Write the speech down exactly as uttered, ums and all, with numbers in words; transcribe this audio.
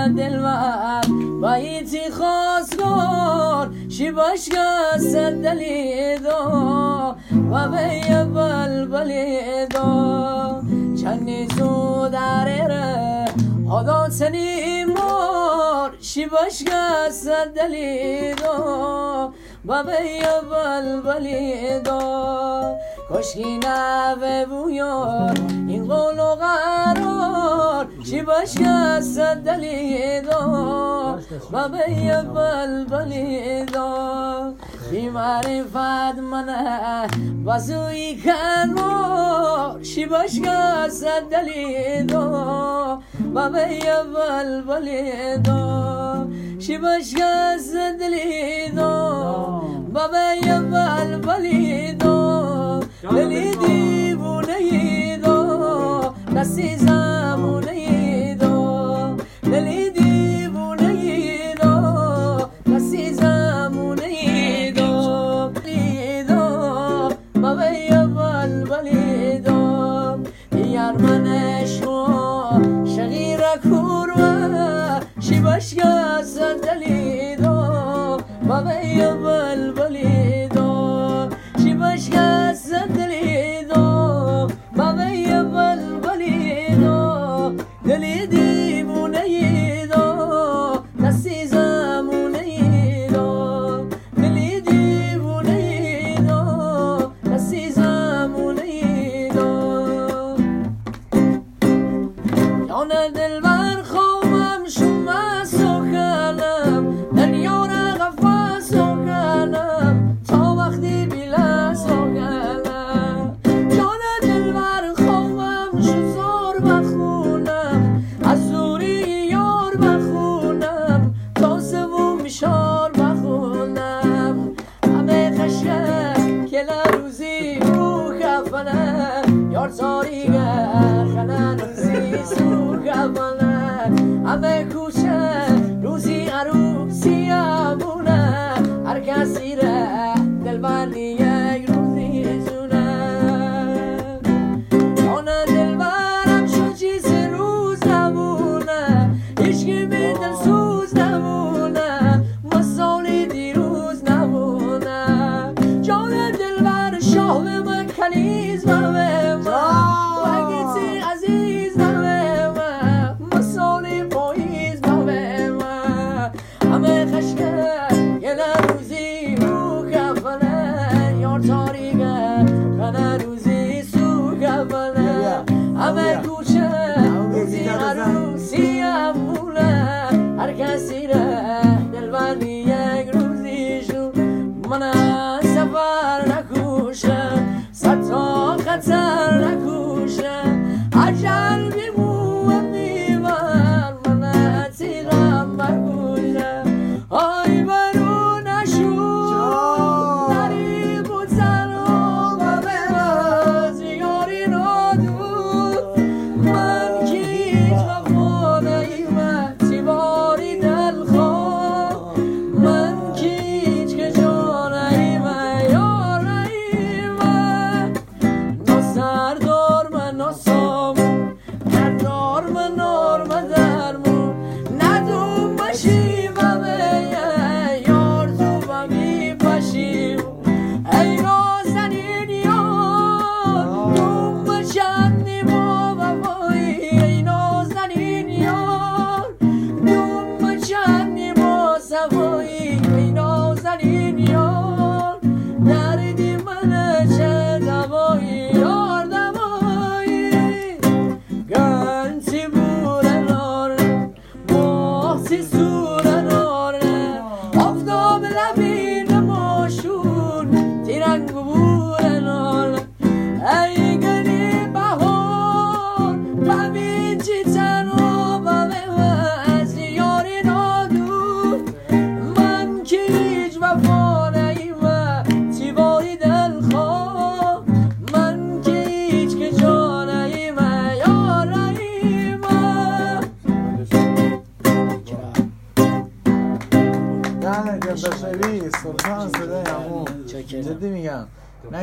دلبر بایتی خواستگار شی باشگاه صدلی دو و به بلبلی دو چنی زود داره هدا سنی مار شی باشگاه صدلی دو و به بلبلی دو کشکی نوه بویار این قول و قرار شی باشگاه صدلی دو و به بلبلی دو بی معرفت منه بازوی کنار شی باشگاه صدلی دو و به بلبلی دو شی باشگاه صدلی دو و به بلبلی دو دلی دیوونه ای دو دستی زمونه ای دو دلی دیوونه ای دو دستی زمونه ای دو دلی دو و به بلبلی دو یار منشو شغیر کوروا شی باشگاه صدلی دو و به بلبلی دو شی باشگاه صدلی دو و به بلبلی دو دلی دیوونه ای دو دستی زمونه ای دو دلی دیوونه ای دو دستی زمونه ای دو یانه دلبر خوابم شما سوکنم دنیا را غفا سوکنم تا وقتی بیلا سوکنم یانه دلبر خوابم شزار بخونم از زوری یار بخونم تا سوم میشار بخونم همه خشک کلا روزی رو کفنم یار تاریگر خنن روزی سو کفنم همه کوچه روزی عروسی امونه هر کسی ره دلبر یک روزی جونه آنه دلبرم شو چیز روز نمونه هیچکی به دل سوز نمونه مسالی دیروز نمونه جان دلبر شاه به من کنیز و به من وگیتی عزیز و به من مسالی پاییز و به من همه خشکه یه روزی رو کفنه یار تاریگه خنه روزی سو کفنه همه کوچه روزی عروسی امونه هر کسی ره دلبر یک روزی شو من سفر نکوشم صد تا خطر نکوشم عجل بیموم بیمن من تیغم بکوشم آی برو نشو دری بودن و به زیاری نادود من کیت وفانه ایمه تیباری دلخواه من کیت که جانه ایمه یاره ایمه ناسر دار من ناسامون کردار من نار من درمون ندوم باشی و به یار تو و می باشیم ای نازنین یار دوم چندی با وفایی ای نازنین یار دوم چندی با صفایی ای نازنین یار دردی من چه دوایی یار دوایی گنتی بوره ناره محسی سوره ناره آفتاب لبین ماشون تیرنگ بوره ناره ای گلی بهار ببین چی تنها و از یاری نادور من که هیچ وفا نیمه تیباری دلخواه من که هیچ که جا نیمه یار نیمه نه نه بشوی سلطان صدای همون جدی میگم